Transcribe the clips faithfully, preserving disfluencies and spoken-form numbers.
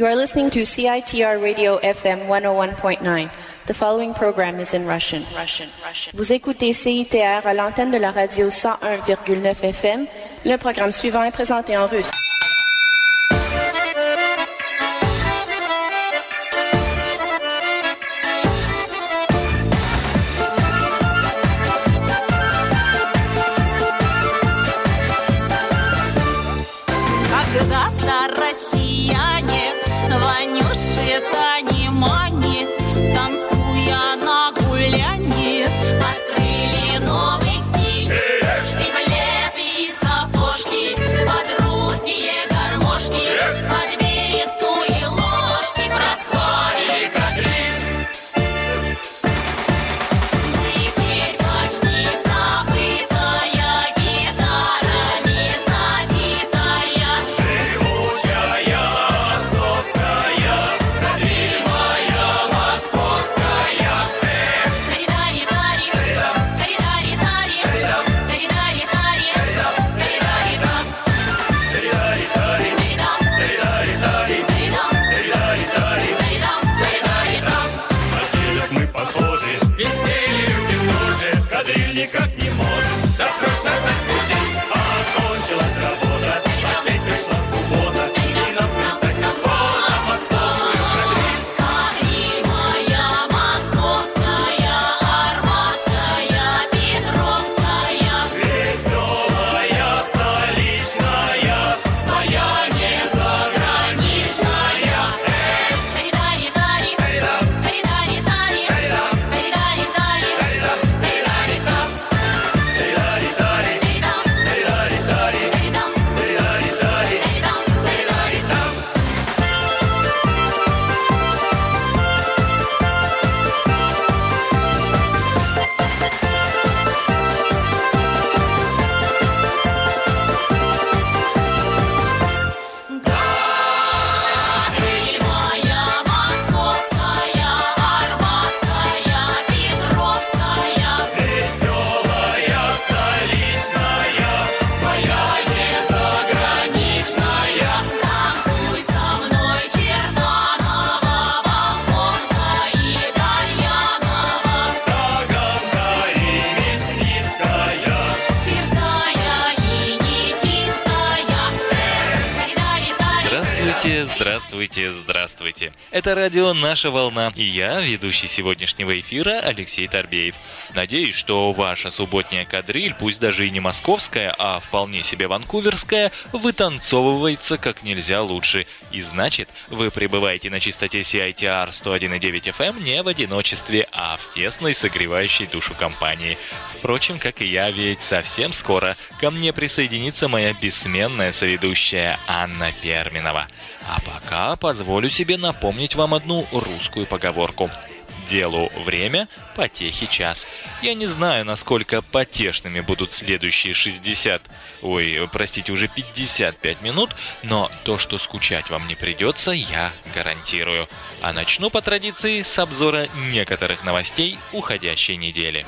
You are listening to C I T R Radio F M one oh one point nine. The following program is in Russian. Russian, Russian. Vous écoutez C I T R à l'antenne de la radio cent un virgule neuf F M. Le programme suivant est présenté en russe. Когда-то россияне, Ванюши, Тани, Мани, танцуя на гулянье, открыли новый стиль. Штиблеты и сапожки, под русские гармошки, под бересту и ложки прославили кадриль. Теперь почти забытая гитара, не забитая. Никак не может, да срочно закрутить. Окончилась работа, опять пришла суббота, и нас писать охота московскую кадриль. Кадриль моя московская, арбатская, петровская, Веселая, столичная, своя не заграничная. Тари-тари-тари, тари-тари-тари, Кадриль моя московская, арбатская, петровская. Веселая, столичная, своя не заграничная. Танцуй со мной, Черданова, Волхонка и Гальянова, Таганка и Мясницкая. Тверская и Никитская. Здравствуйте, здравствуйте, здравствуйте. Это радио «Наша волна» и я, ведущий сегодняшнего эфира Алексей Торбеев. Надеюсь, что ваша субботняя кадриль, пусть даже и не московская, а вполне себе ванкуверская, вытанцовывается как нельзя лучше. И значит, вы пребываете на частоте си ай ти ар сто один и девять эф эм не в одиночестве, а в тесной, согревающей душу компании. Впрочем, как и я, ведь совсем скоро ко мне присоединится моя бессменная соведущая Анна Перминова. А пока позволю себе напомнить вам одну русскую поговорку. Делу время, потехе час. Я не знаю, насколько потешными будут следующие шестьдесят, ой, простите, уже пятьдесят пять минут, но то, что скучать вам не придется, я гарантирую. А начну по традиции с обзора некоторых новостей уходящей недели.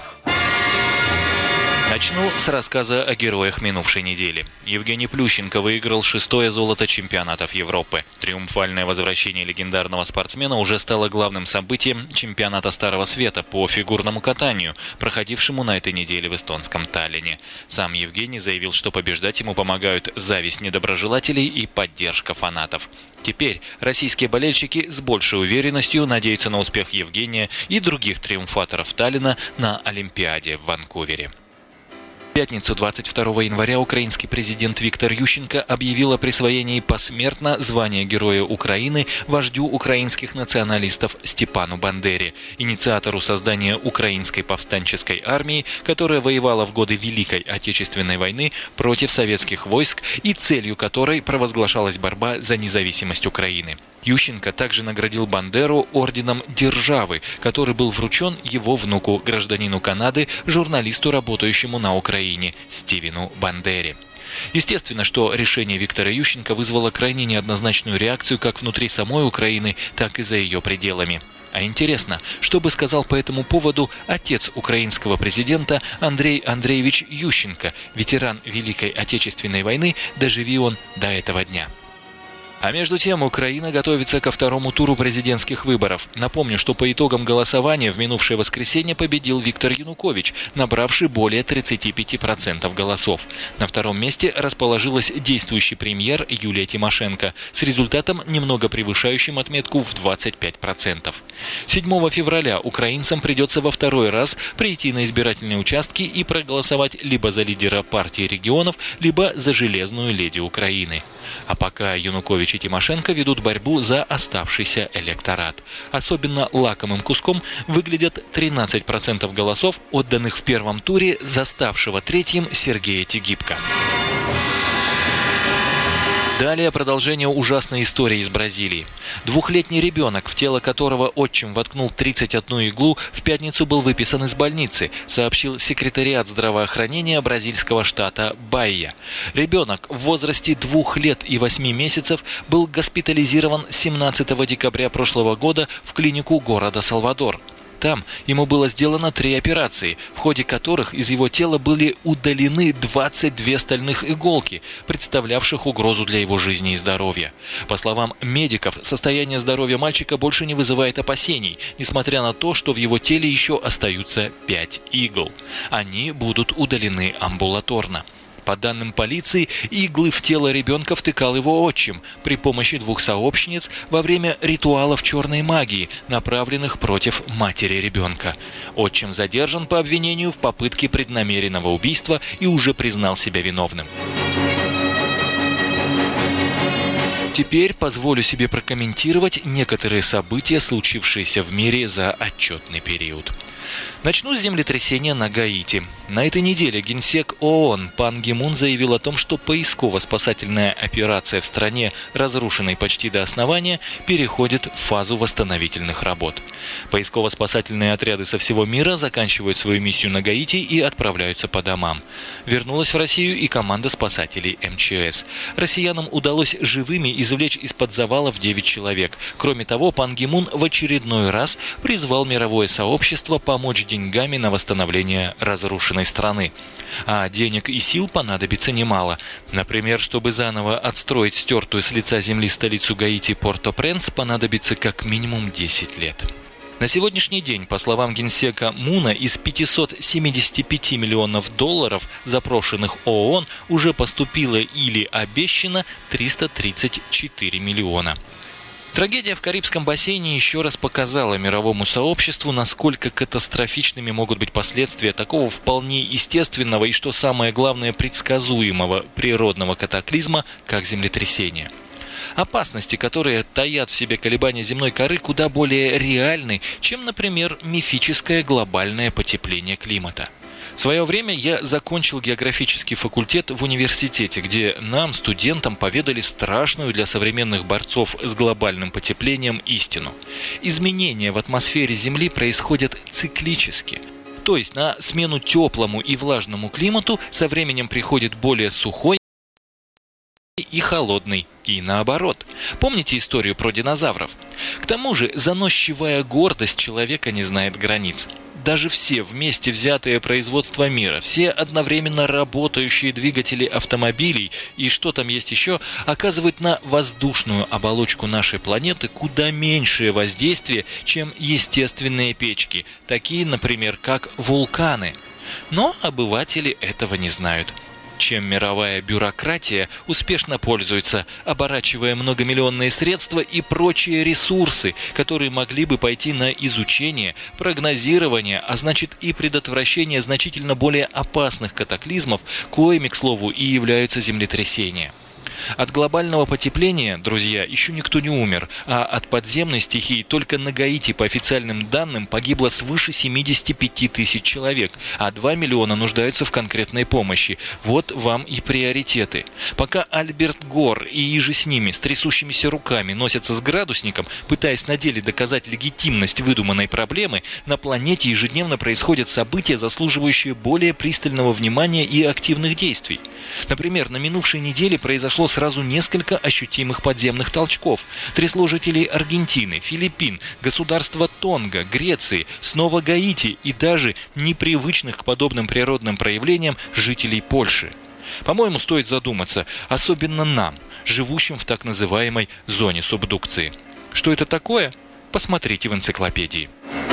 Начну с рассказа о героях минувшей недели. Евгений Плющенко выиграл шестое золото чемпионатов Европы. Триумфальное возвращение легендарного спортсмена уже стало главным событием чемпионата Старого Света по фигурному катанию, проходившему на этой неделе в эстонском Таллине. Сам Евгений заявил, что побеждать ему помогают зависть недоброжелателей и поддержка фанатов. Теперь российские болельщики с большей уверенностью надеются на успех Евгения и других триумфаторов Таллина на Олимпиаде в Ванкувере. В пятницу двадцать второго января украинский президент Виктор Ющенко объявил о присвоении посмертно звания Героя Украины вождю украинских националистов Степану Бандере, инициатору создания Украинской повстанческой армии, которая воевала в годы Великой Отечественной войны против советских войск и целью которой провозглашалась борьба за независимость Украины. Ющенко также наградил Бандеру орденом Державы, который был вручен его внуку, гражданину Канады, журналисту, работающему на Украине, Стивену Бандере. Естественно, что решение Виктора Ющенко вызвало крайне неоднозначную реакцию как внутри самой Украины, так и за ее пределами. А интересно, что бы сказал по этому поводу отец украинского президента Андрей Андреевич Ющенко, ветеран Великой Отечественной войны, доживи он до этого дня. А между тем, Украина готовится ко второму туру президентских выборов. Напомню, что по итогам голосования в минувшее воскресенье победил Виктор Янукович, набравший более тридцати пяти процентов голосов. На втором месте расположилась действующий премьер Юлия Тимошенко с результатом, немного превышающим отметку в двадцать пять процентов. седьмого февраля украинцам придется во второй раз прийти на избирательные участки и проголосовать либо за лидера партии регионов, либо за железную леди Украины. А пока Янукович и Тимошенко ведут борьбу за оставшийся электорат. Особенно лакомым куском выглядят тринадцать процентов голосов, отданных в первом туре за ставшего третьим Сергея Тигипко. Далее продолжение ужасной истории из Бразилии. Двухлетний ребенок, в тело которого отчим воткнул тридцать одну иглу, в пятницу был выписан из больницы, сообщил секретариат здравоохранения бразильского штата Баия. Ребенок в возрасте двух лет и восьми месяцев был госпитализирован семнадцатого декабря прошлого года в клинику города Салвадор. Там ему было сделано три операции, в ходе которых из его тела были удалены двадцать две стальных иголки, представлявших угрозу для его жизни и здоровья. По словам медиков, состояние здоровья мальчика больше не вызывает опасений, несмотря на то, что в его теле еще остаются пять игл. Они будут удалены амбулаторно. По данным полиции, иглы в тело ребенка втыкал его отчим при помощи двух сообщниц во время ритуалов черной магии, направленных против матери ребенка. Отчим задержан по обвинению в попытке преднамеренного убийства и уже признал себя виновным. Теперь позволю себе прокомментировать некоторые события, случившиеся в мире за отчетный период. Начну с землетрясения на Гаити. На этой неделе генсек ООН Пан Ги Мун заявил о том, что поисково-спасательная операция в стране, разрушенной почти до основания, переходит в фазу восстановительных работ. Поисково-спасательные отряды со всего мира заканчивают свою миссию на Гаити и отправляются по домам. Вернулась в Россию и команда спасателей эм че эс. Россиянам удалось живыми извлечь из-под завалов девять человек. Кроме того, Пан Ги Мун в очередной раз призвал мировое сообщество помочь деньгами на восстановление разрушенной страны. А денег и сил понадобится немало. Например, чтобы заново отстроить стертую с лица земли столицу Гаити Порто-Пренс, понадобится как минимум десять лет. На сегодняшний день, по словам генсека Муна, из пятисот семидесяти пяти миллионов долларов, запрошенных ООН, уже поступило или обещано триста тридцать четыре миллиона. Трагедия в Карибском бассейне еще раз показала мировому сообществу, насколько катастрофичными могут быть последствия такого вполне естественного и, что самое главное, предсказуемого природного катаклизма, как землетрясение. Опасности, которые таят в себе колебания земной коры, куда более реальны, чем, например, мифическое глобальное потепление климата. В свое время я закончил географический факультет в университете, где нам, студентам, поведали страшную для современных борцов с глобальным потеплением истину. Изменения в атмосфере Земли происходят циклически. То есть на смену теплому и влажному климату со временем приходит более сухой и холодный, и наоборот. Помните историю про динозавров? К тому же заносчивая гордость человека не знает границ. Даже все вместе взятые производства мира, все одновременно работающие двигатели автомобилей и что там есть еще, оказывают на воздушную оболочку нашей планеты куда меньшее воздействие, чем естественные печки, такие, например, как вулканы. Но обыватели этого не знают. Чем мировая бюрократия успешно пользуется, оборачивая многомиллионные средства и прочие ресурсы, которые могли бы пойти на изучение, прогнозирование, а значит и предотвращение значительно более опасных катаклизмов, коими, к слову, и являются землетрясения. От глобального потепления, друзья, еще никто не умер, а от подземной стихии только на Гаити, по официальным данным, погибло свыше семидесяти пяти тысяч человек, а два миллиона нуждаются в конкретной помощи. Вот вам и приоритеты. Пока Альберт Гор и иже с ними с трясущимися руками носятся с градусником, пытаясь на деле доказать легитимность выдуманной проблемы, на планете ежедневно происходят события, заслуживающие более пристального внимания и активных действий. Например, на минувшей неделе произошло сразу несколько ощутимых подземных толчков. Трясло жителей Аргентины, Филиппин, государства Тонга, Греции, снова Гаити и даже непривычных к подобным природным проявлениям жителей Польши. По-моему, стоит задуматься, особенно нам, живущим в так называемой зоне субдукции. Что это такое? Посмотрите в энциклопедии.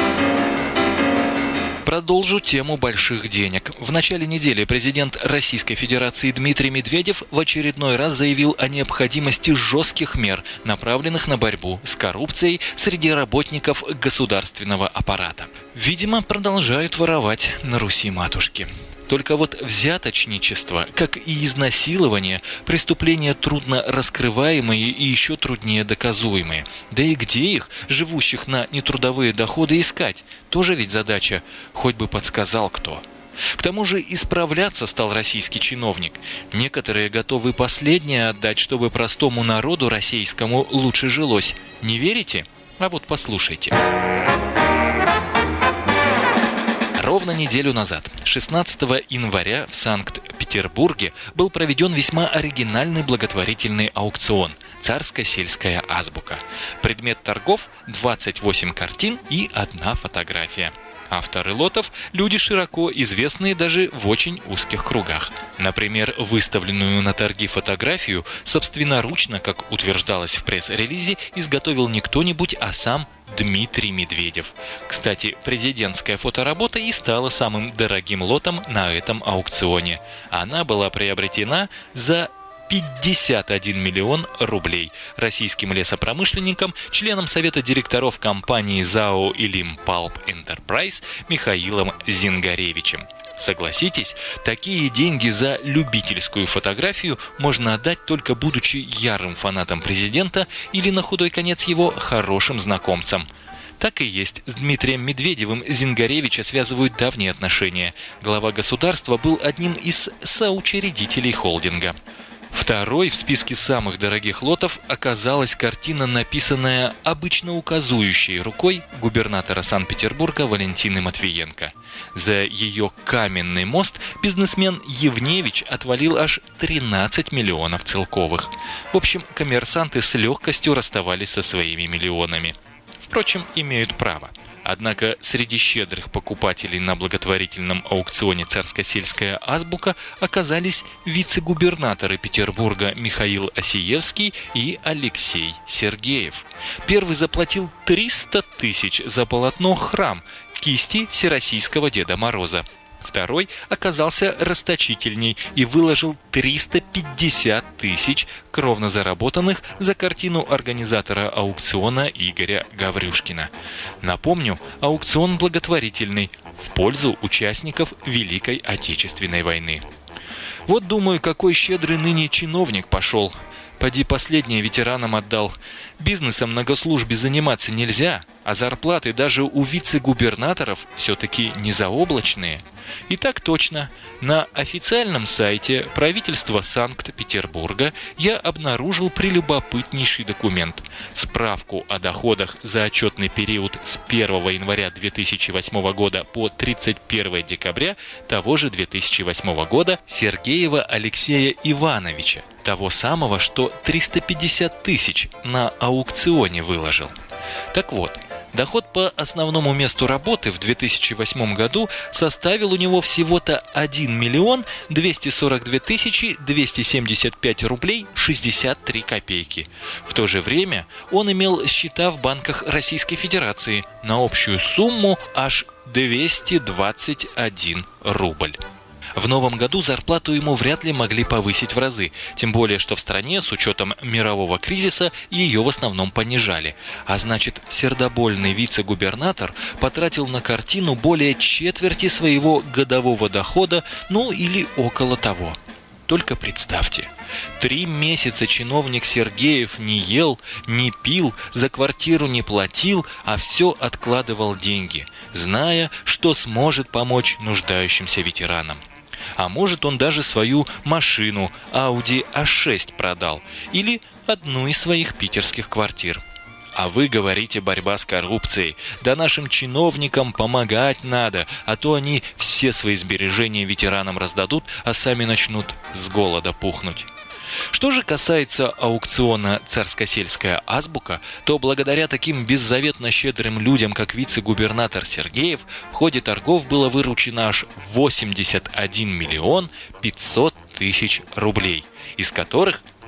Продолжу тему больших денег. В начале недели президент Российской Федерации Дмитрий Медведев в очередной раз заявил о необходимости жестких мер, направленных на борьбу с коррупцией среди работников государственного аппарата. Видимо, продолжают воровать на Руси-матушке. Только вот взяточничество, как и изнасилование, преступления трудно раскрываемые и еще труднее доказуемые. Да и где их, живущих на нетрудовые доходы, искать? Тоже ведь задача, хоть бы подсказал кто. К тому же исправляться стал российский чиновник. Некоторые готовы последнее отдать, чтобы простому народу российскому лучше жилось. Не верите? А вот послушайте. Ровно неделю назад, шестнадцатого января, в Санкт-Петербурге был проведен весьма оригинальный благотворительный аукцион «Царская сельская азбука». Предмет торгов – двадцать восемь картин и одна фотография. Авторы лотов – люди, широко известные даже в очень узких кругах. Например, выставленную на торги фотографию собственноручно, как утверждалось в пресс-релизе, изготовил не кто-нибудь, а сам Дмитрий Медведев. Кстати, президентская фоторабота и стала самым дорогим лотом на этом аукционе. Она была приобретена за пятьдесят один миллион рублей российским лесопромышленником, членом совета директоров компании ЗАО «Илим Палп Энтерпрайз» Михаилом Зингаревичем. Согласитесь, такие деньги за любительскую фотографию можно отдать, только будучи ярым фанатом президента или, на худой конец, его хорошим знакомцем. Так и есть, с Дмитрием Медведевым Зингаревича связывают давние отношения. Глава государства был одним из соучредителей холдинга. Второй в списке самых дорогих лотов оказалась картина, написанная обычно указующей рукой губернатора Санкт-Петербурга Валентины Матвиенко. За ее каменный мост бизнесмен Евневич отвалил аж тринадцать миллионов целковых. В общем, коммерсанты с легкостью расставались со своими миллионами. Впрочем, имеют право. Однако среди щедрых покупателей на благотворительном аукционе «Царская сельская азбука» оказались вице-губернаторы Петербурга Михаил Осиевский и Алексей Сергеев. Первый заплатил триста тысяч за полотно «Храм» кисти всероссийского Деда Мороза. Второй оказался расточительней и выложил триста пятьдесят тысяч, кровно заработанных, за картину организатора аукциона Игоря Гаврюшкина. Напомню, аукцион благотворительный, в пользу участников Великой Отечественной войны. Вот думаю, какой щедрый ныне чиновник пошел. Поди последнее ветеранам отдал. Бизнесом на госслужбе заниматься нельзя, а зарплаты даже у вице-губернаторов все-таки не заоблачные. И так точно, на официальном сайте правительства Санкт-Петербурга я обнаружил прелюбопытнейший документ. Справку о доходах за отчетный период с первого января две тысячи восьмого года по тридцать первого декабря того же две тысячи восьмого года Сергеева Алексея Ивановича, того самого, что триста пятьдесят тысяч на аукционе выложил. Так вот, доход по основному месту работы в две тысячи восьмом году составил у него всего-то один миллион двести сорок две тысячи двести семьдесят пять рублей шестьдесят три копейки. В то же время он имел счета в банках Российской Федерации на общую сумму аж двести двадцать один рубль. В новом году зарплату ему вряд ли могли повысить в разы, тем более, что в стране, с учетом мирового кризиса, ее в основном понижали. А значит, сердобольный вице-губернатор потратил на картину более четверти своего годового дохода, ну или около того. Только представьте, три месяца чиновник Сергеев не ел, не пил, за квартиру не платил, а все откладывал деньги, зная, что сможет помочь нуждающимся ветеранам. А может, он даже свою машину Audi а шесть продал или одну из своих питерских квартир. А вы говорите, борьба с коррупцией. Да нашим чиновникам помогать надо, а то они все свои сбережения ветеранам раздадут, а сами начнут с голода пухнуть. Что же касается аукциона «Царская сельская азбука», то благодаря таким беззаветно щедрым людям, как вице-губернатор Сергеев, в ходе торгов было выручено аж восемьдесят один миллион пятьсот тысяч рублей, из которых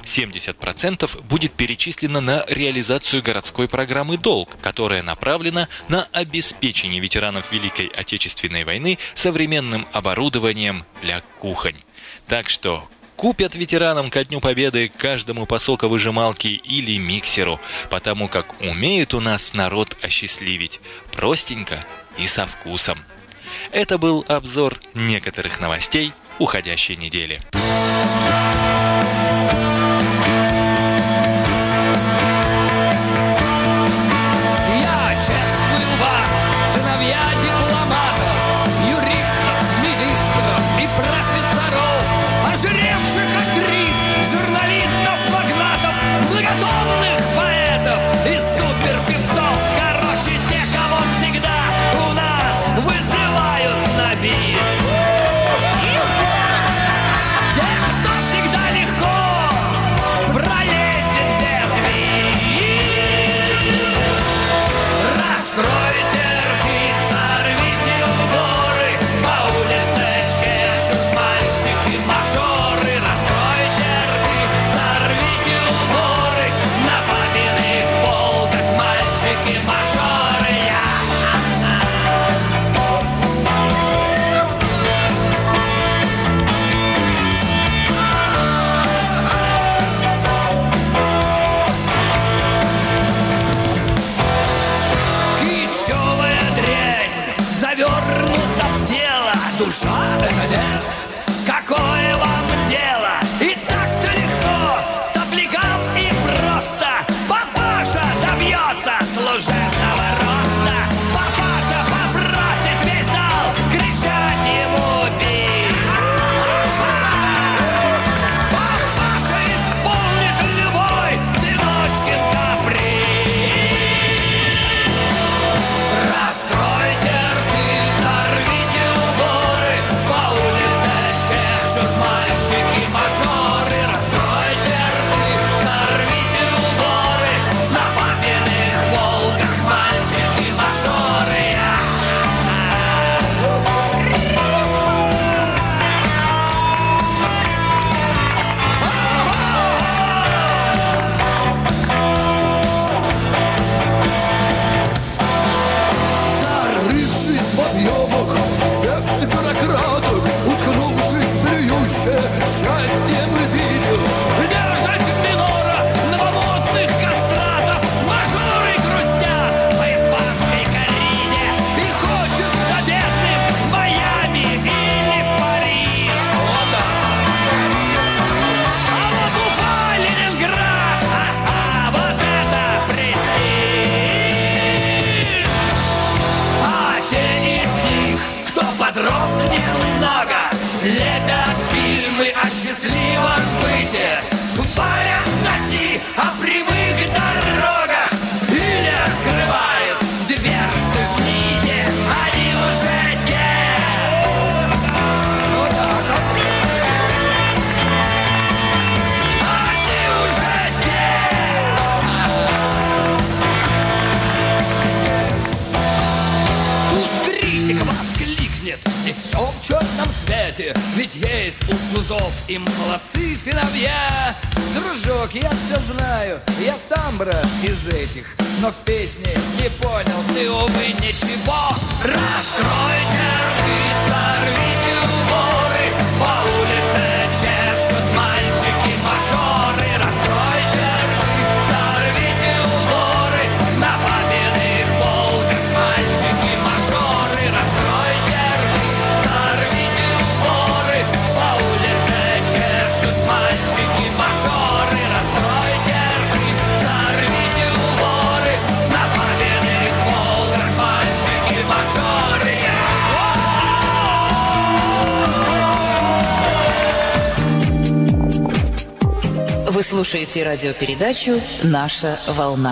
семьдесят процентов будет перечислено на реализацию городской программы «Долг», которая направлена на обеспечение ветеранов Великой Отечественной войны современным оборудованием для кухонь. Так что купят ветеранам ко Дню Победы каждому по соковыжималке или миксеру, потому как умеет у нас народ осчастливить простенько и со вкусом. Это был обзор некоторых новостей уходящей недели. Я чествую вас, сыновья дипломатов, юристов, министров и профессоров, ожиревших актрис, журналистов, магнатов, многотонных поэтов и суперпевцов. Короче, те, кого всегда у нас вызывают на бис. Тех, кто всегда легко пролезет ветви. Раскройте рты, сорвите уборы, по улице чешут мальчики-мажоры. Раскройте рты, сорвите уборы, на папиных полках мальчики-мажоры. Я кичевая дрянь завернута в тело. Душа — это нет. Какое вам дело? И так все легко, соплякам и просто. Папаша добьется служебного роста. Папаша попросит весь зал кричать ему бис. Папаша исполнит любой сыночкин каприз. Раскройте рты, сорвите уборы, по улице чешут мальчики-мажоры. Раскройте рты, сорвите уборы, на папиных волках мальчики-мажоры. Зарывшись в объемах секс бюрократов, уткнувшись в плюющее счастье, мы видим, держась в минора новомодных кастратов, мажоры грустят по испанской кориде. И хочется бедным в Майами или в Париж. О, да. А вот Уфа, Ленинград, ага, вот это престиж. А те из них, кто подрос немного, лепят фильмы о счастливом быте, варят статьи о прямых дорогах или открывают дверцы в НИИТе. Они уже те. Вот так вот. Они уже те. Тут критик воскликнет: здесь все в черном свете, ведь есть у тузов и молодцы сыновья. Дружок, я все знаю, я сам брат из этих, но в песне не понял ты, увы, ничего. Раскройте рты, сорвите уборы, по улице чешут мальчики-мажоры. Раскройте рты, сорвите уборы, на папиных волках мальчики-мажоры. Раскройте рты, сорвите уборы, по улице чешут мальчики-мажоры. Раскройте рты, сорвите уборы, на папиных волках мальчики-мажоры. Вы слушаете радиопередачу «Наша волна».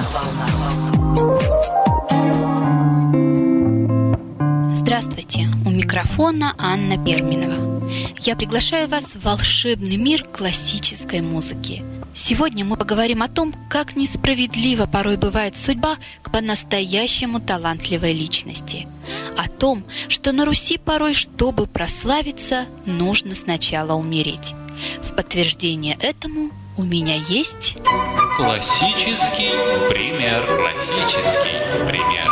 Здравствуйте, у микрофона Анна Перминова. Я приглашаю вас в волшебный мир классической музыки. Сегодня мы поговорим о том, как несправедлива порой бывает судьба к по-настоящему талантливой личности. О том, что на Руси порой, чтобы прославиться, нужно сначала умереть. В подтверждение этому у меня есть... Классический пример. Классический пример.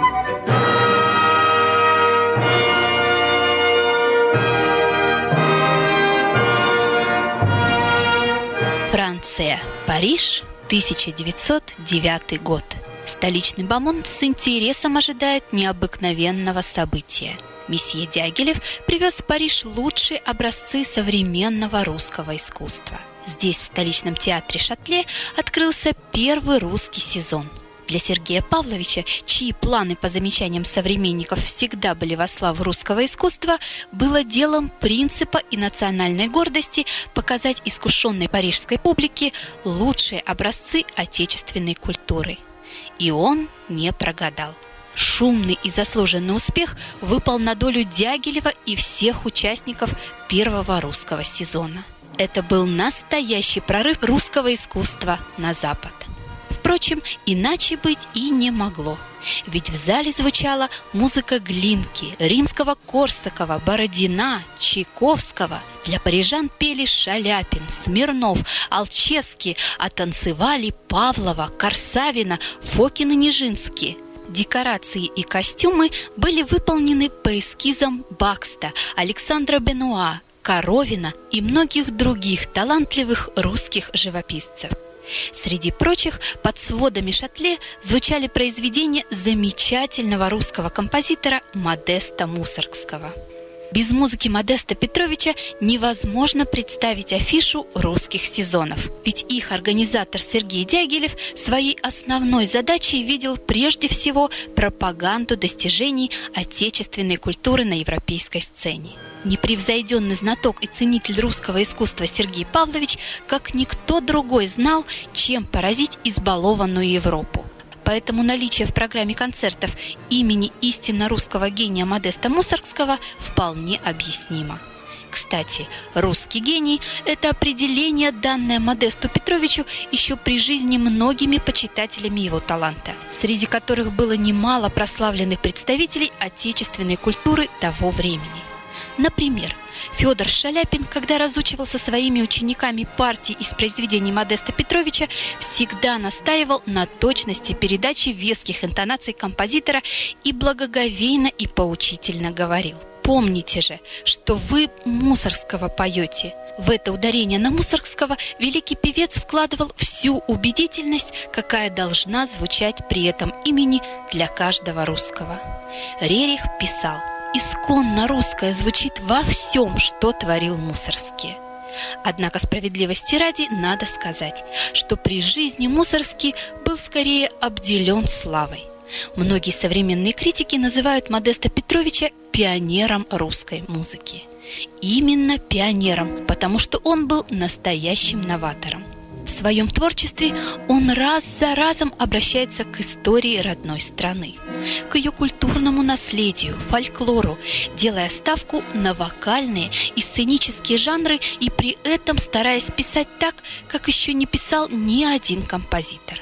Франция. Париж. тысяча девятьсот девятый год. Столичный бомонд с интересом ожидает необыкновенного события. Месье Дягилев привез в Париж лучшие образцы современного русского искусства. Здесь, в столичном театре Шатле, открылся первый русский сезон. Для Сергея Павловича, чьи планы по замечаниям современников всегда были во славу русского искусства, было делом принципа и национальной гордости показать искушенной парижской публике лучшие образцы отечественной культуры. И он не прогадал. Шумный и заслуженный успех выпал на долю Дягилева и всех участников первого русского сезона. Это был настоящий прорыв русского искусства на Запад. Впрочем, иначе быть и не могло. Ведь в зале звучала музыка Глинки, Римского-Корсакова, Бородина, Чайковского. Для парижан пели Шаляпин, Смирнов, Алчевский, а танцевали Павлова, Корсавина, Фокин и Нижинский. Декорации и костюмы были выполнены по эскизам Бакста, Александра Бенуа, Коровина и многих других талантливых русских живописцев. Среди прочих, под сводами Шатле звучали произведения замечательного русского композитора Модеста Мусоргского. Без музыки Модеста Петровича невозможно представить афишу русских сезонов, ведь их организатор Сергей Дягилев своей основной задачей видел прежде всего пропаганду достижений отечественной культуры на европейской сцене. Непревзойденный знаток и ценитель русского искусства Сергей Павлович, как никто другой, знал, чем поразить избалованную Европу. Поэтому наличие в программе концертов имени истинно русского гения Модеста Мусоргского вполне объяснимо. Кстати, русский гений – это определение, данное Модесту Петровичу еще при жизни многими почитателями его таланта, среди которых было немало прославленных представителей отечественной культуры того времени. Например, Федор Шаляпин, когда разучивал со своими учениками партии из произведений Модеста Петровича, всегда настаивал на точности передачи веских интонаций композитора и благоговейно и поучительно говорил: «Помните же, что вы Мусоргского поете». В это ударение на Мусоргского великий певец вкладывал всю убедительность, какая должна звучать при этом имени для каждого русского. Рерих писал: «Исконно русское звучит во всем, что творил Мусоргский». Однако справедливости ради надо сказать, что при жизни Мусоргский был скорее обделен славой. Многие современные критики называют Модеста Петровича пионером русской музыки. Именно пионером, потому что он был настоящим новатором. В своем творчестве он раз за разом обращается к истории родной страны, к ее культурному наследию, фольклору, делая ставку на вокальные и сценические жанры и при этом стараясь писать так, как еще не писал ни один композитор.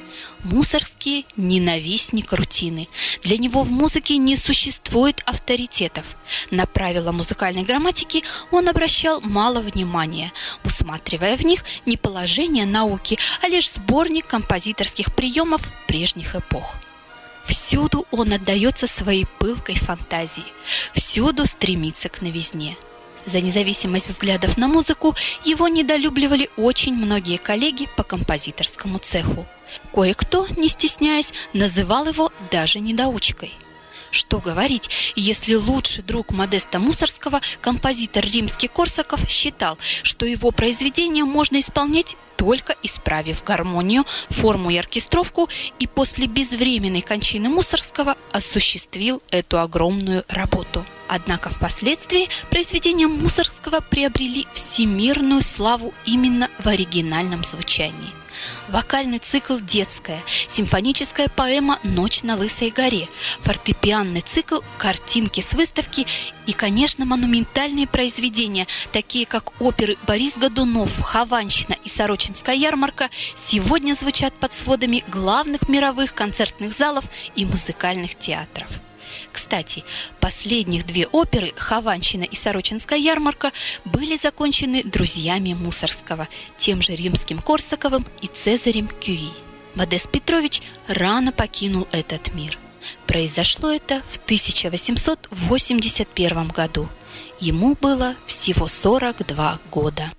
Мусоргский – ненавистник рутины. Для него в музыке не существует авторитетов. На правила музыкальной грамматики он обращал мало внимания, усматривая в них не положение науки, а лишь сборник композиторских приемов прежних эпох. Всюду он отдается своей пылкой фантазии, всюду стремится к новизне. За независимость взглядов на музыку его недолюбливали очень многие коллеги по композиторскому цеху. Кое-кто, не стесняясь, называл его даже недоучкой. Что говорить, если лучший друг Модеста Мусоргского, композитор Римский-Корсаков, считал, что его произведения можно исполнять только исправив гармонию, форму и оркестровку, и после безвременной кончины Мусоргского осуществил эту огромную работу. Однако впоследствии произведения Мусоргского приобрели всемирную славу именно в оригинальном звучании. Вокальный цикл «Детская», симфоническая поэма «Ночь на Лысой горе», фортепианный цикл «Картинки с выставки» и, конечно, монументальные произведения, такие как оперы «Борис Годунов», «Хованщина» и «Сорочинская ярмарка», сегодня звучат под сводами главных мировых концертных залов и музыкальных театров. Кстати, последних две оперы «Хованщина» и «Сорочинская ярмарка» были закончены друзьями Мусоргского, тем же Римским-Корсаковым и Цезарем Кюи. Модест Петрович рано покинул этот мир. Произошло это в тысяча восемьсот восемьдесят первом году. Ему было всего сорок два года.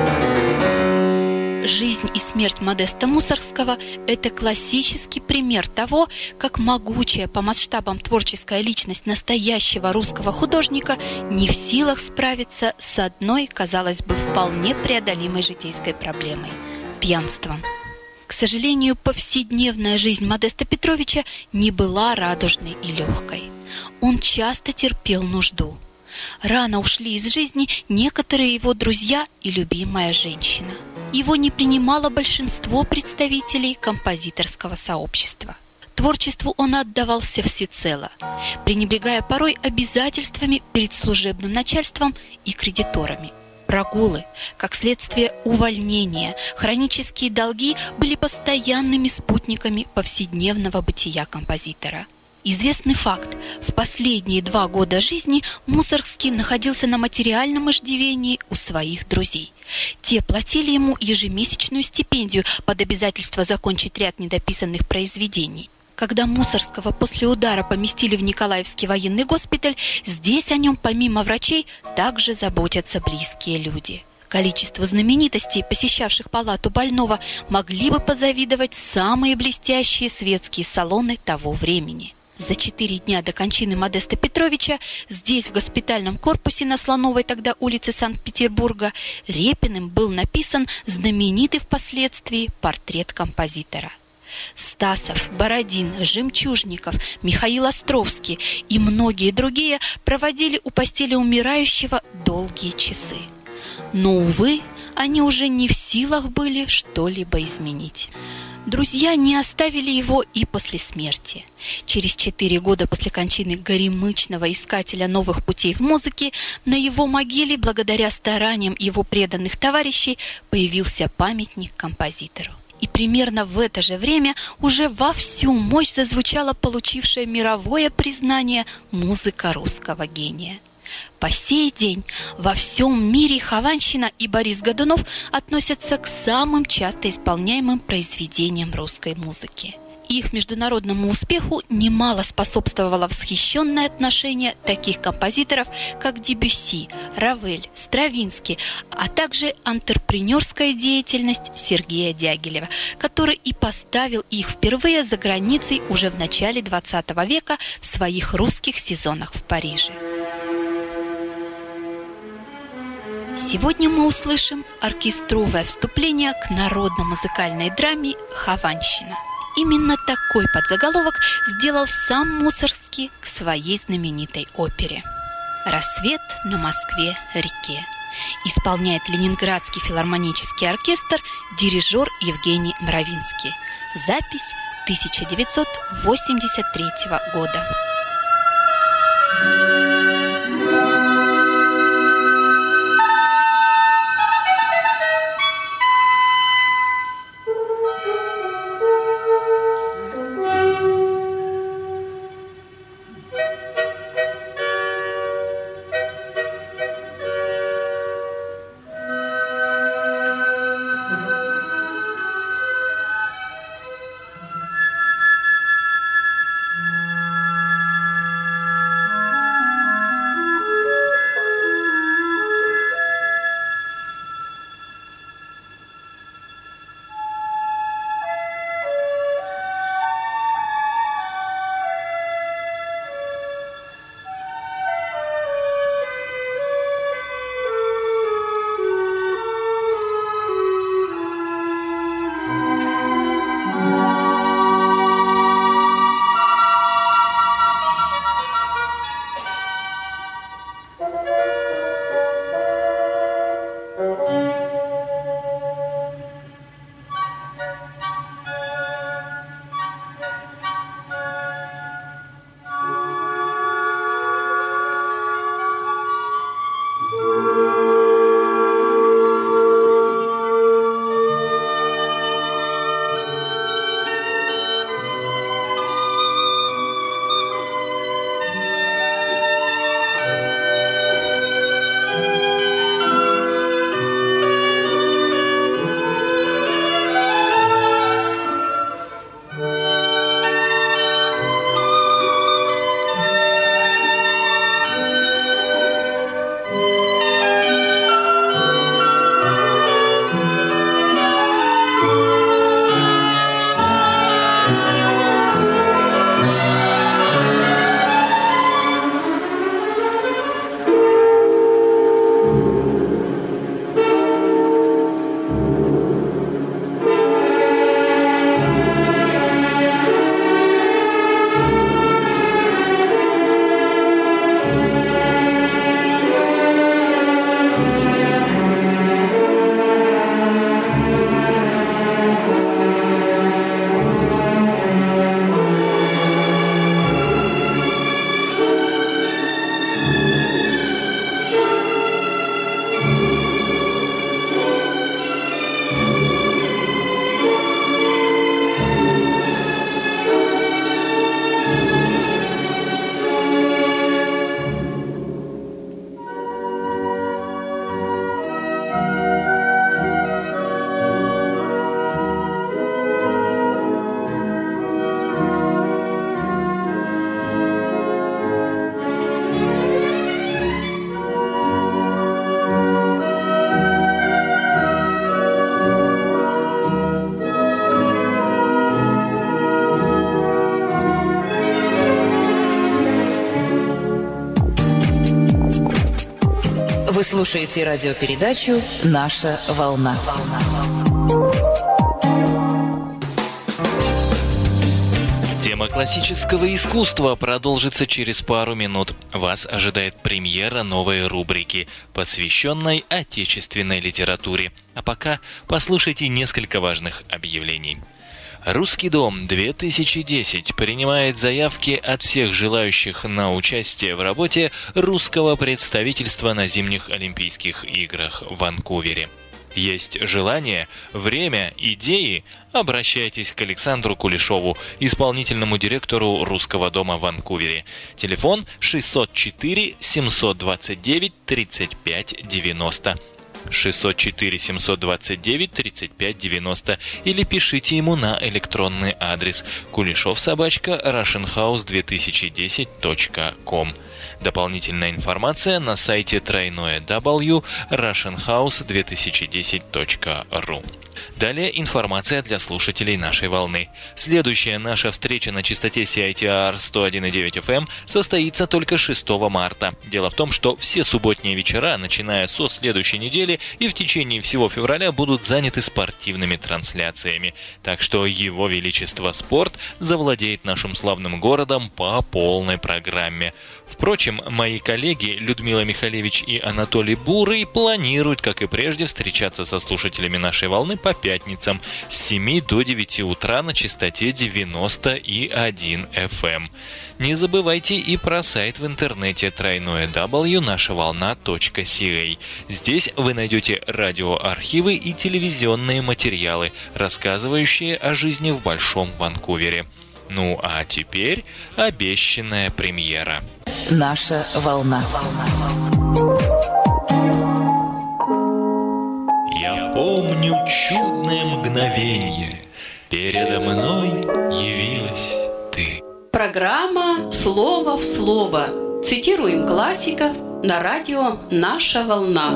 Жизнь и смерть Модеста Мусоргского – это классический пример того, как могучая по масштабам творческая личность настоящего русского художника не в силах справиться с одной, казалось бы, вполне преодолимой житейской проблемой – пьянством. К сожалению, повседневная жизнь Модеста Петровича не была радужной и легкой. Он часто терпел нужду. Рано ушли из жизни некоторые его друзья и любимая женщина. Его не принимало большинство представителей композиторского сообщества. Творчеству он отдавался всецело, пренебрегая порой обязательствами перед служебным начальством и кредиторами. Прогулы, как следствие увольнения, хронические долги были постоянными спутниками повседневного бытия композитора. Известный факт: в последние два года жизни Мусоргский находился на материальном иждивении у своих друзей. Те платили ему ежемесячную стипендию под обязательство закончить ряд недописанных произведений. Когда Мусоргского после удара поместили в Николаевский военный госпиталь, здесь о нем помимо врачей также заботятся близкие люди. Количеству знаменитостей, посещавших палату больного, могли бы позавидовать самые блестящие светские салоны того времени. За четыре дня до кончины Модеста Петровича здесь, в госпитальном корпусе на Слоновой тогда улице Санкт-Петербурга, Репиным был написан знаменитый впоследствии портрет композитора. Стасов, Бородин, Жемчужников, Михаил Островский и многие другие проводили у постели умирающего долгие часы. Но, увы, они уже не в силах были что-либо изменить. Друзья не оставили его и после смерти. Через четыре года после кончины горемычного искателя новых путей в музыке на его могиле, благодаря стараниям его преданных товарищей, появился памятник композитору. И примерно в это же время уже во всю мощь зазвучала получившая мировое признание музыка русского гения. По сей день во всем мире Хованщина и Борис Годунов относятся к самым часто исполняемым произведениям русской музыки. Их международному успеху немало способствовало восхищенное отношение таких композиторов, как Дебюсси, Равель, Стравинский, а также антрепренерская деятельность Сергея Дягилева, который и поставил их впервые за границей уже в начале двадцатого века в своих русских сезонах в Париже. Сегодня мы услышим оркестровое вступление к народно-музыкальной драме «Хованщина». Именно такой подзаголовок сделал сам Мусоргский к своей знаменитой опере. «Рассвет на Москве-реке». Исполняет Ленинградский филармонический оркестр, дирижер Евгений Мравинский. Запись тысяча девятьсот восемьдесят третьего года. слушаете радиопередачу «Наша волна». Тема классического искусства продолжится через пару минут. Вас ожидает премьера новой рубрики, посвященной отечественной литературе. А пока послушайте несколько важных объявлений. «Русский дом-две тысячи десять» принимает заявки от всех желающих на участие в работе русского представительства на зимних Олимпийских играх в Ванкувере. Есть желание, время, идеи? Обращайтесь к Александру Кулешову, исполнительному директору Русского дома в Ванкувере. Телефон шестьсот четыре семьсот двадцать девять тридцать пять девяносто. шестьсот четыре семьсот двадцать девять тридцать пять девяносто или пишите ему на электронный адрес кулешов собака russian house две тысячи десять точка ком. Дополнительная информация на сайте тройное дабл-ю точка russian house две тысячи десять точка ру. Далее информация для слушателей нашей волны. Следующая наша встреча на частоте си ай ти ар сто один и девять эф эм состоится только шестого марта. Дело в том, что все субботние вечера, начиная со следующей недели и в течение всего февраля, будут заняты спортивными трансляциями. Так что Его Величество Спорт завладеет нашим славным городом по полной программе. Впрочем, мои коллеги Людмила Михалевич и Анатолий Бурый планируют, как и прежде, встречаться со слушателями нашей волны по пятницам с семи до девяти утра на частоте девяносто и один эф эм. Не забывайте и про сайт в интернете тройное дабл-ю точка наша волна точка си эй. Здесь вы найдете радиоархивы и телевизионные материалы, рассказывающие о жизни в Большом Ванкувере. Ну а теперь обещанная премьера. «Наша волна». Я помню чудное мгновенье. Передо мной явилась ты. Программа «Слово в слово». Цитируем классиков на радио «Наша волна».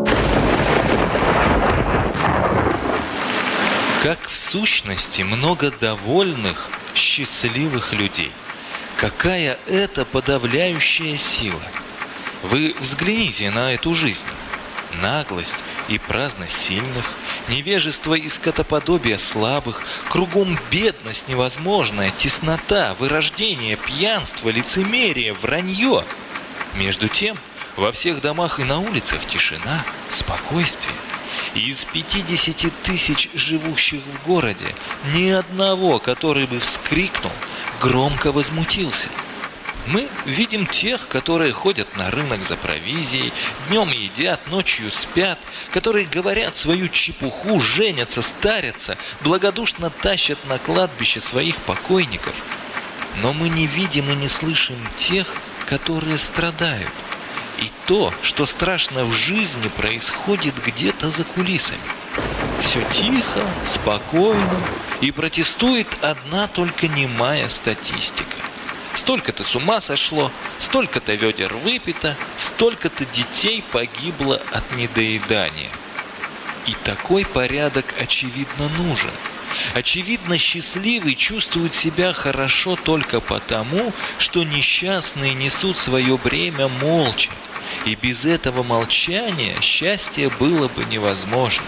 Как в сущности много довольных, счастливых людей. Какая это подавляющая сила. Вы взгляните на эту жизнь. Наглость и праздность сильных, невежество и скотоподобие слабых, кругом бедность невозможная, теснота, вырождение, пьянство, лицемерие, вранье. Между тем, во всех домах и на улицах тишина, спокойствие. Из пятидесяти тысяч живущих в городе ни одного, который бы вскрикнул, громко возмутился. Мы видим тех, которые ходят на рынок за провизией, днем едят, ночью спят, которые говорят свою чепуху, женятся, старятся, благодушно тащат на кладбище своих покойников. Но мы не видим и не слышим тех, которые страдают. И то, что страшно в жизни, происходит где-то за кулисами. Все тихо, спокойно, и протестует одна только немая статистика. Столько-то с ума сошло, столько-то ведер выпито, столько-то детей погибло от недоедания. И такой порядок, очевидно, нужен. Очевидно, счастливый чувствует себя хорошо только потому, что несчастные несут свое бремя молча. И без этого молчания счастье было бы невозможно.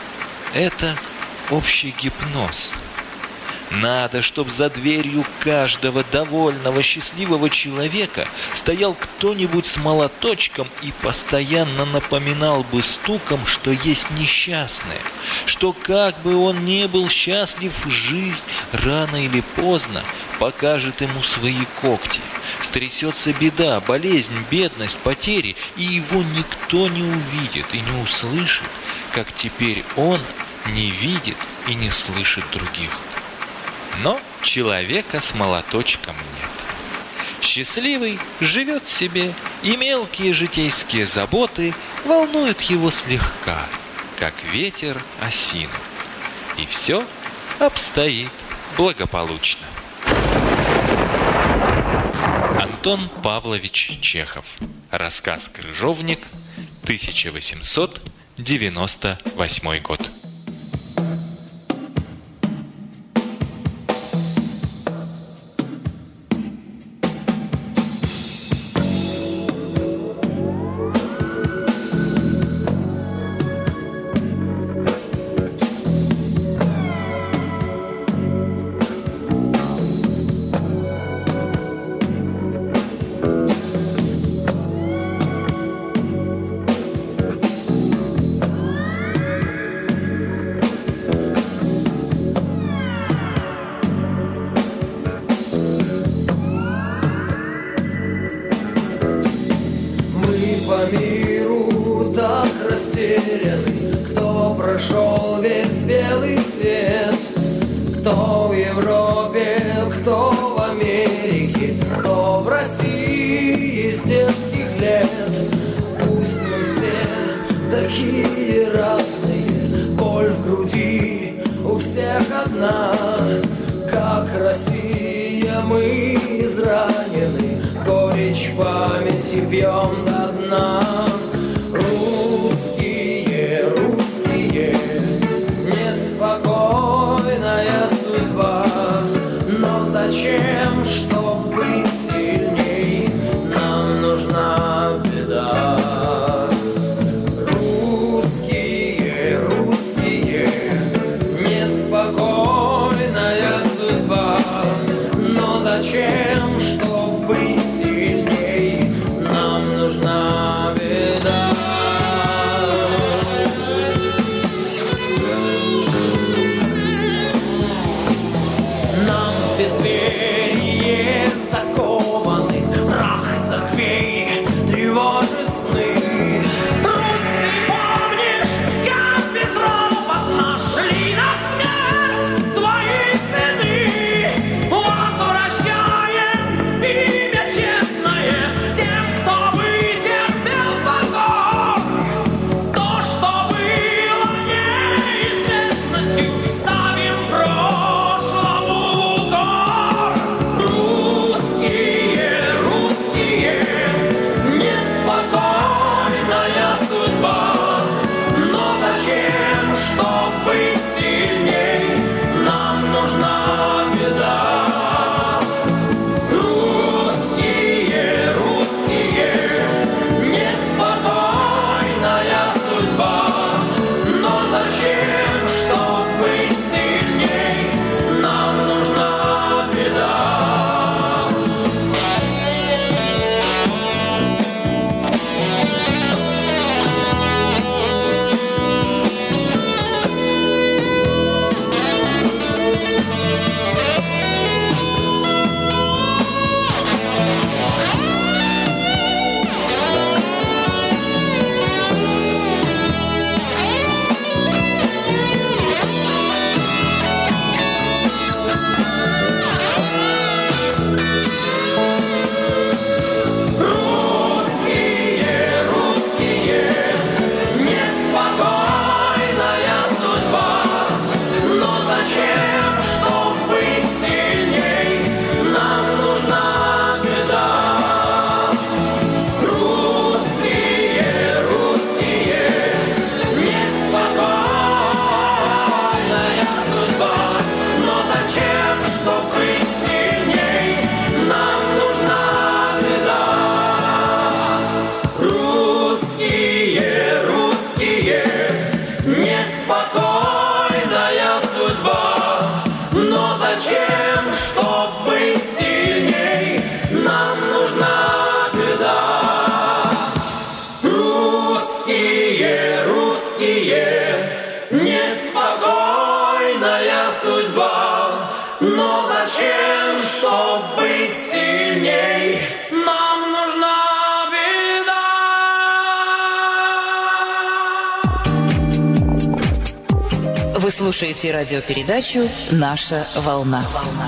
Это общий гипноз. Надо, чтобы за дверью каждого довольного, счастливого человека стоял кто-нибудь с молоточком и постоянно напоминал бы стуком, что есть несчастные, что как бы он ни был счастлив, жизнь рано или поздно покажет ему свои когти. Стрясется беда, болезнь, бедность, потери, и его никто не увидит и не услышит, как теперь он не видит и не слышит других. Но человека с молоточком нет. Счастливый живет себе, и мелкие житейские заботы волнуют его слегка, как ветер осину. И все обстоит благополучно. Антон Павлович Чехов. Рассказ «Крыжовник», тысяча восемьсот девяносто восьмой год. прошел весь белый свет. Кто в Европе, кто в Америке, кто в России с детских лет. Пусть мы все такие разные, боль в груди у всех одна. Как Россия мы изранены, горечь памяти пьем до дна. Русские, русские, неспокойная судьба. Но зачем, чтоб быть сильней, нам нужна беда. Русские, русские, неспокойная судьба. Но зачем, чтоб быть сильней, нам нужна беда. Нам в безверие закованы, прах церквей тревожит сны. Русь, ты помнишь, как безропотно шли на смерть твои сыны? Возвращаем имя честное тем, кто вытерпел позор. То, что было неизвестностью, ставим прошлому укор. Русские, русские, неспокойная судьба. Но зачем, чтоб быть сильней, нам нужна беда. Русские, русские, неспокойная судьба. Но зачем, чтоб быть сильней, нам нужна беда. Русские, русские, неспокойная судьба. Но зачем, чтоб быть сильней, нам нужна беда. Русские, русские, неспокойная судьба. Но зачем, чтоб быть сильней, нам нужна беда. Русские, русские, неспокойная судьба. Но зачем, чтоб быть сильней, нам нужна беда. Русские, русские, неспокойная судьба. Но зачем, чтоб быть сильней, нам нужна беда. Вы слушаете радиопередачу «Наша волна».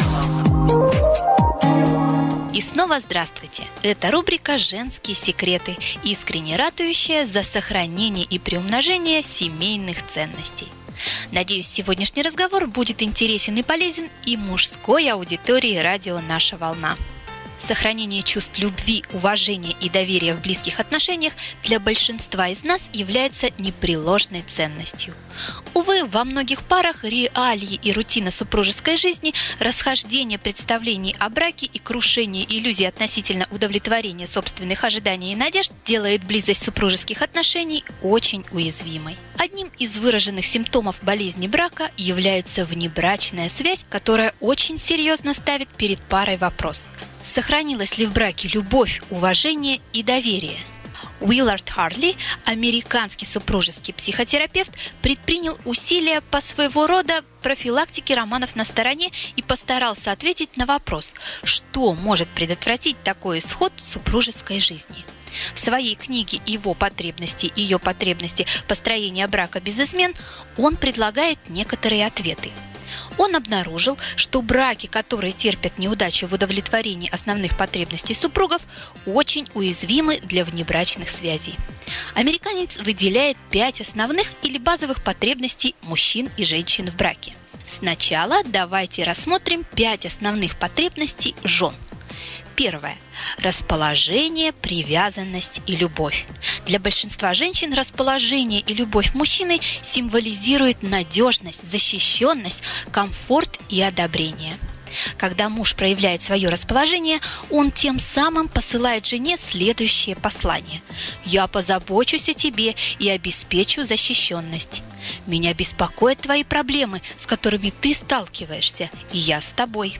И снова здравствуйте! Это рубрика «Женские секреты», искренне ратующая за сохранение и приумножение семейных ценностей. Надеюсь, сегодняшний разговор будет интересен и полезен и мужской аудитории радио «Наша волна». Сохранение чувств любви, уважения и доверия в близких отношениях для большинства из нас является непреложной ценностью. Увы, во многих парах реалии и рутина супружеской жизни, расхождение представлений о браке и крушение иллюзий относительно удовлетворения собственных ожиданий и надежд делает близость супружеских отношений очень уязвимой. Одним из выраженных симптомов болезни брака является внебрачная связь, которая очень серьезно ставит перед парой вопрос: сохранилась ли в браке любовь, уважение и доверие? Уиллард Харли, американский супружеский психотерапевт, предпринял усилия по своего рода профилактике романов на стороне и постарался ответить на вопрос, что может предотвратить такой исход супружеской жизни. В своей книге «Его потребности и ее потребности. Построение брака без измен» он предлагает некоторые ответы. Он обнаружил, что браки, которые терпят неудачу в удовлетворении основных потребностей супругов, очень уязвимы для внебрачных связей. Американец выделяет пять основных или базовых потребностей мужчин и женщин в браке. Сначала давайте рассмотрим пять основных потребностей жен. Первое. Расположение, привязанность и любовь. Для большинства женщин расположение и любовь мужчины символизирует надежность, защищенность, комфорт и одобрение. Когда муж проявляет свое расположение, он тем самым посылает жене следующее послание: «Я позабочусь о тебе и обеспечу защищенность. Меня беспокоят твои проблемы, с которыми ты сталкиваешься, и я с тобой.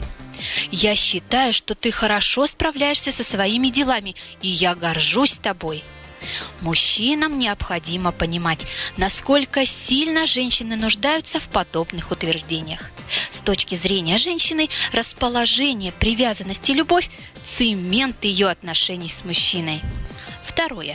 Я считаю, что ты хорошо справляешься со своими делами, и я горжусь тобой». Мужчинам необходимо понимать, насколько сильно женщины нуждаются в подобных утверждениях. С точки зрения женщины, расположение, привязанность и любовь – цемент ее отношений с мужчиной. Второе.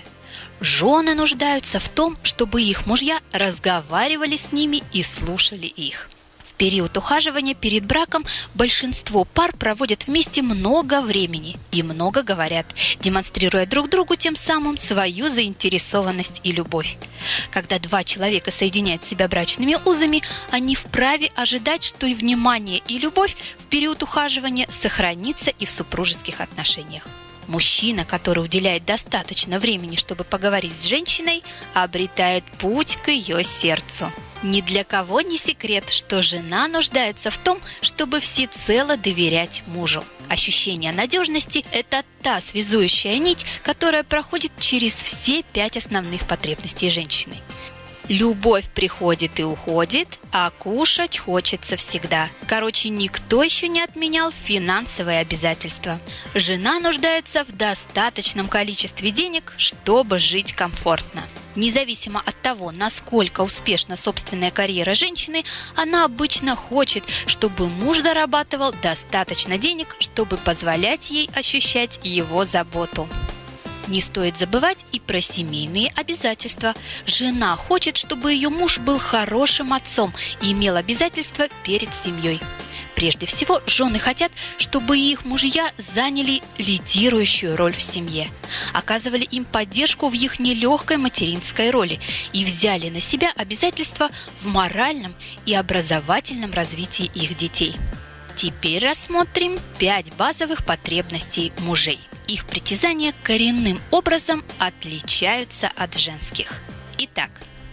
Жены нуждаются в том, чтобы их мужья разговаривали с ними и слушали их. В период ухаживания перед браком большинство пар проводят вместе много времени и много говорят, демонстрируя друг другу тем самым свою заинтересованность и любовь. Когда два человека соединяют себя брачными узами, они вправе ожидать, что и внимание, и любовь в период ухаживания сохранится и в супружеских отношениях. Мужчина, который уделяет достаточно времени, чтобы поговорить с женщиной, обретает путь к ее сердцу. Ни для кого не секрет, что жена нуждается в том, чтобы всецело доверять мужу. Ощущение надежности – это та связующая нить, которая проходит через все пять основных потребностей женщины. Любовь приходит и уходит, а кушать хочется всегда. Короче, никто еще не отменял финансовые обязательства. Жена нуждается в достаточном количестве денег, чтобы жить комфортно. Независимо от того, насколько успешна собственная карьера женщины, она обычно хочет, чтобы муж зарабатывал достаточно денег, чтобы позволять ей ощущать его заботу. Не стоит забывать и про семейные обязательства. Жена хочет, чтобы ее муж был хорошим отцом и имел обязательства перед семьей. Прежде всего, жены хотят, чтобы их мужья заняли лидирующую роль в семье, оказывали им поддержку в их нелегкой материнской роли и взяли на себя обязательства в моральном и образовательном развитии их детей. Теперь рассмотрим пять базовых потребностей мужей. Их притязания коренным образом отличаются от женских. Итак,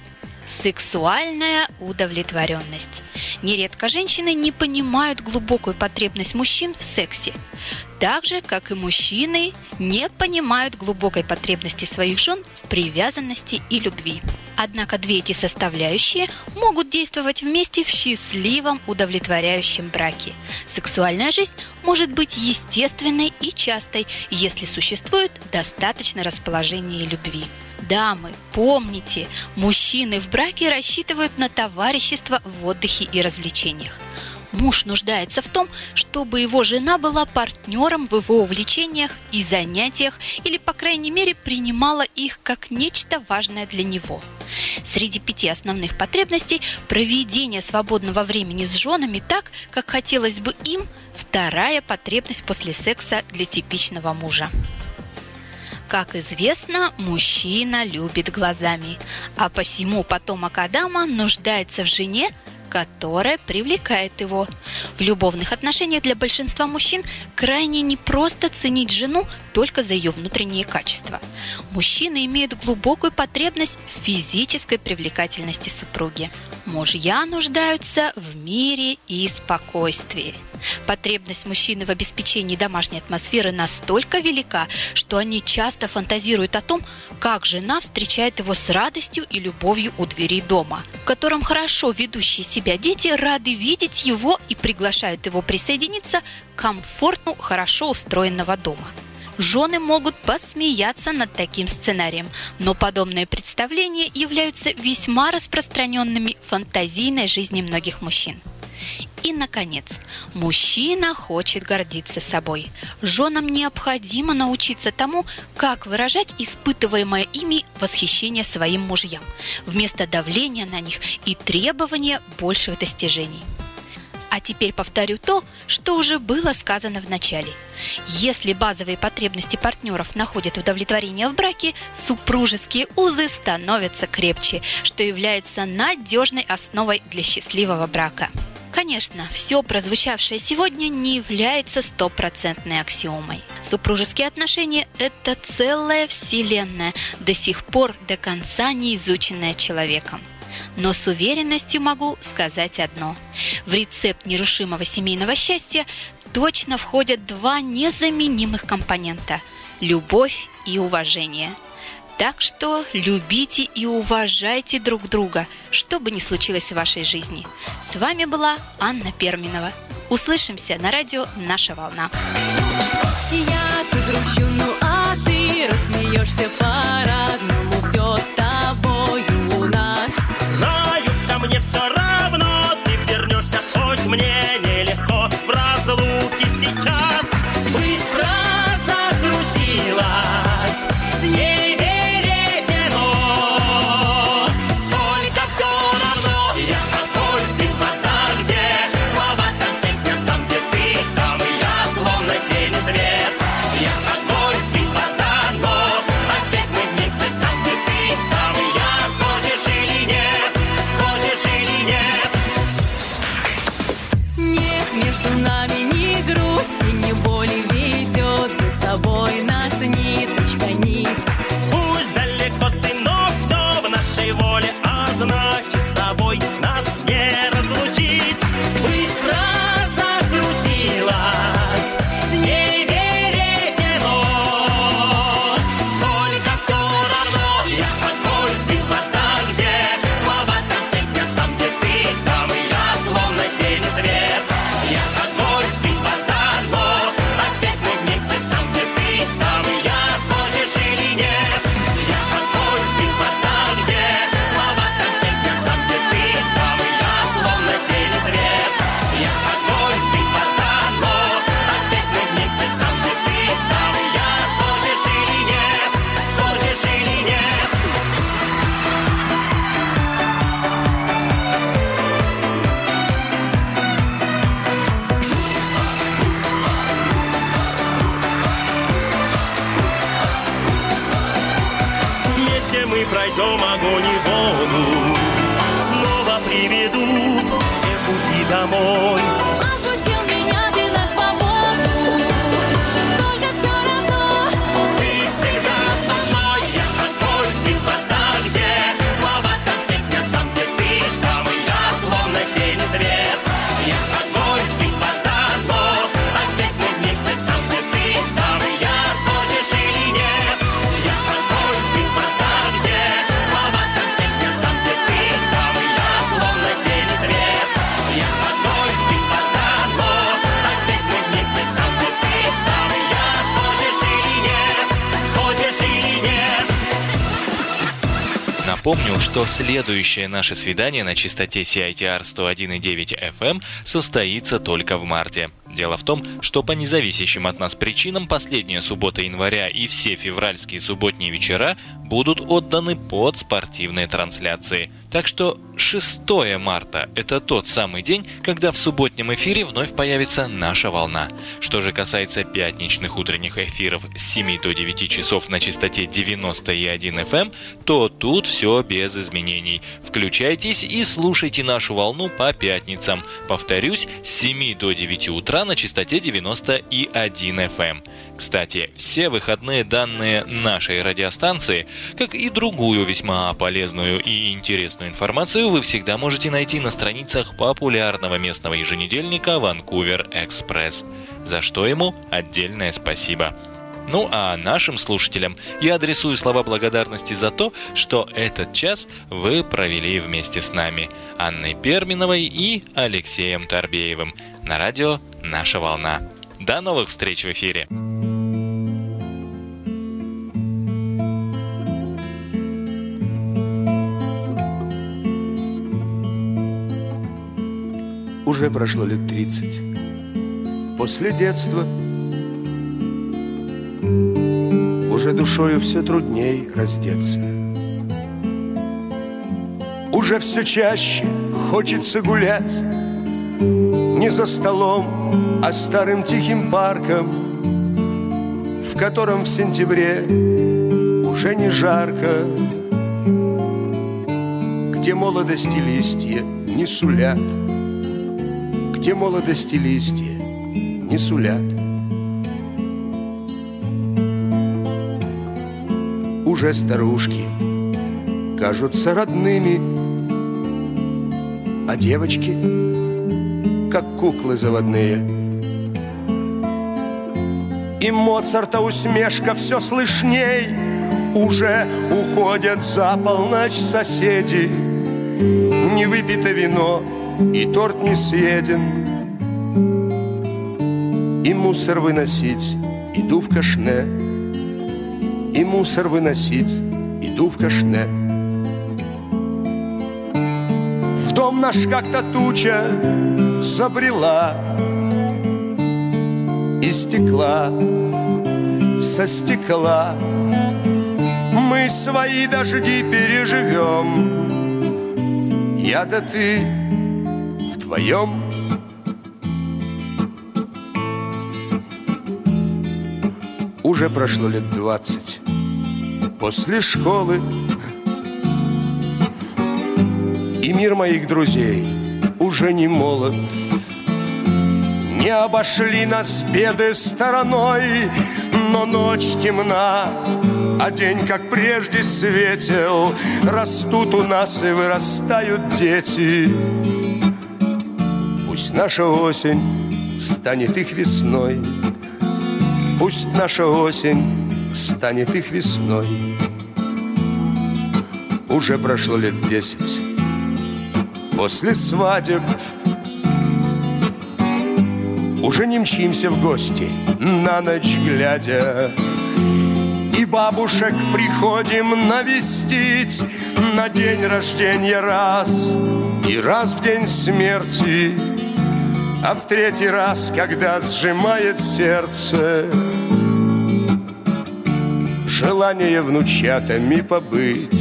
сексуальная удовлетворенность. Нередко женщины не понимают глубокую потребность мужчин в сексе, так же, как и мужчины не понимают глубокой потребности своих жен в привязанности и любви. Однако две эти составляющие могут действовать вместе в счастливом удовлетворяющем браке. Сексуальная жизнь может быть естественной и частой, если существует достаточно расположения и любви. Дамы, помните, мужчины в браке рассчитывают на товарищество в отдыхе и развлечениях. Муж нуждается в том, чтобы его жена была партнером в его увлечениях и занятиях или, по крайней мере, принимала их как нечто важное для него. Среди пяти основных потребностей проведение свободного времени с женами так, как хотелось бы им, вторая потребность после секса для типичного мужа. Как известно, мужчина любит глазами, а посему потомок Адама нуждается в жене, которая привлекает его. В любовных отношениях для большинства мужчин крайне непросто ценить жену только за ее внутренние качества. Мужчины имеют глубокую потребность в физической привлекательности супруги. Мужья нуждаются в мире и спокойствии. Потребность мужчины в обеспечении домашней атмосферы настолько велика, что они часто фантазируют о том, как жена встречает его с радостью и любовью у дверей дома, в котором хорошо ведущие себя дети рады видеть его и приглашают его присоединиться к комфортному, хорошо устроенного дома. Жены могут посмеяться над таким сценарием, но подобные представления являются весьма распространенными в фантазийной жизни многих мужчин. И, наконец, мужчина хочет гордиться собой. Женам необходимо научиться тому, как выражать испытываемое ими восхищение своим мужьям, вместо давления на них и требования больших достижений. А теперь повторю то, что уже было сказано в начале. Если базовые потребности партнеров находят удовлетворение в браке, супружеские узы становятся крепче, что является надежной основой для счастливого брака. Конечно, все прозвучавшее сегодня не является стопроцентной аксиомой. Супружеские отношения – это целая вселенная, до сих пор до конца не изученная человеком. Но с уверенностью могу сказать одно. В рецепт нерушимого семейного счастья точно входят два незаменимых компонента – любовь и уважение. Так что любите и уважайте друг друга, что бы ни случилось в вашей жизни. С вами была Анна Перминова. Услышимся на радио «Наша волна». Я загрущу, ну а ты рассмеешься по-разному. Все с тобою у нас. Знаю, ко мне все равно, ты вернешься, хоть мне нелегко в разлуке сейчас. Быстро закрутилась, не веретено. Только все равно Я такой, ты вода, где слова, там песня, там где ты, там и я, словно день и свет. Я такой, ты вода, но опять мы вместе, там где ты, там и я, хочешь или нет, хочешь или нет. нет между нами ни грусти, ни боли, ведет за собой нас ниточка нить. Пусть далеко ты, но все в нашей воле, а значит с тобой нас не разлучить. Быстро закрутилась, не веретено. Только все равно Я такой, ты вода, где слова, там песня, там где ты, там и я, словно день и свет. Я такой, ты вода, но опять мы вместе, там где ты, там и я, хочешь или нет. Я такой, ты вода, где слова, там песня, там где ты, там и я, словно день и свет. Я такой, ты вода, но опять мы вместе, там где ты, там и я, хочешь или нет, хочешь или нет. Вместе мы пройдем огонь и воду, снова приведут все пути домой. отпустил меня ты на свободу. Только все равно Ты всегда со мной. Я такой, ты вода, где слова, там песня, там где ты, там и я, словно день и свет. Я такой, ты вода, но опять мы вместе, там где ты, там и я, хочешь или нет. Я такой, ты вода, где слова, там песня, там где ты, там и я, словно день и свет. Я такой, ты вода, но опять мы вместе, там где ты, там и я, хочешь или нет, хочешь или нет. Напомню, что следующее наше свидание на частоте си ай ти ар сто один и девять эф эм состоится только в марте. Дело в том, что по независящим от нас причинам последняя суббота января и все февральские субботние вечера будут отданы под спортивные трансляции. Так что шестое марта – это тот самый день, когда в субботнем эфире вновь появится наша волна. Что же касается пятничных утренних эфиров с семи до девяти часов на частоте девяносто и один эф эм, то тут все без изменений. Включайтесь и слушайте нашу волну по пятницам. Повторюсь, с семи до девяти утра на частоте девяносто и один эф эм. Кстати, все выходные данные нашей радиостанции, как и другую весьма полезную и интересную информацию, вы всегда можете найти на страницах популярного местного еженедельника «Ванкувер Экспресс», за что ему отдельное спасибо. Ну а нашим слушателям я адресую слова благодарности за то, что этот час вы провели вместе с нами, Анной Перминовой и Алексеем Торбеевым, на радио «Наша волна». До новых встреч в эфире! Уже прошло лет тридцать после детства. Уже душою все трудней раздеться. Уже все чаще хочется гулять не за столом, а старым тихим парком, в котором в сентябре уже не жарко, где молодости листья не сулят, где молодости листья не сулят. Уже старушки кажутся родными, а девочки как куклы заводные. И Моцарта усмешка все слышней. Уже уходят за полночь соседи. Не выпито вино, и торт не съеден. И мусор выносить иду в кашне. И мусор выносить иду в кашне. В дом наш как-то туча забрела, и стекла со стекла мы свои дожди переживем. Я да ты вдвоем. Уже прошло лет двадцать после школы, и мир моих друзей уже не молод. Не обошли нас беды стороной, но ночь темна, а день, как прежде, светел. Растут у нас и вырастают дети. Пусть наша осень станет их весной. Пусть наша осень станет их весной. Уже прошло лет десять после свадеб. Уже не мчимся в гости, на ночь глядя, и бабушек приходим навестить на день рождения раз, и раз в день смерти, а в третий раз, когда сжимает сердце желание внучатами побыть,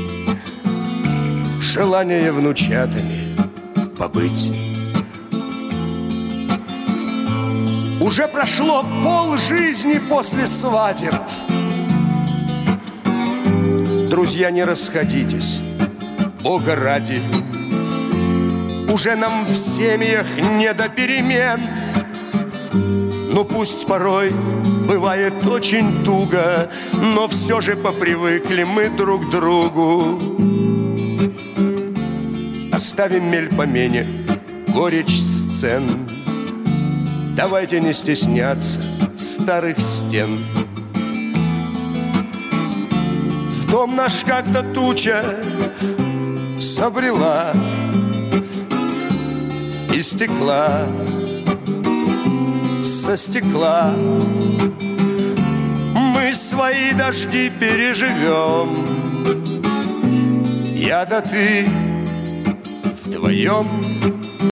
желание внучатами побыть. Уже прошло пол жизни после свадеб. Друзья, не расходитесь, Бога ради. Уже нам в семьях не до перемен. Ну пусть порой бывает очень туго, но все же попривыкли мы друг к другу. Оставим мельпомене горечь сцен. Давайте не стесняться старых стен. В дом наш как-то туча забрела, и стекла со стекла мы свои дожди переживем. Я да ты вдвоем.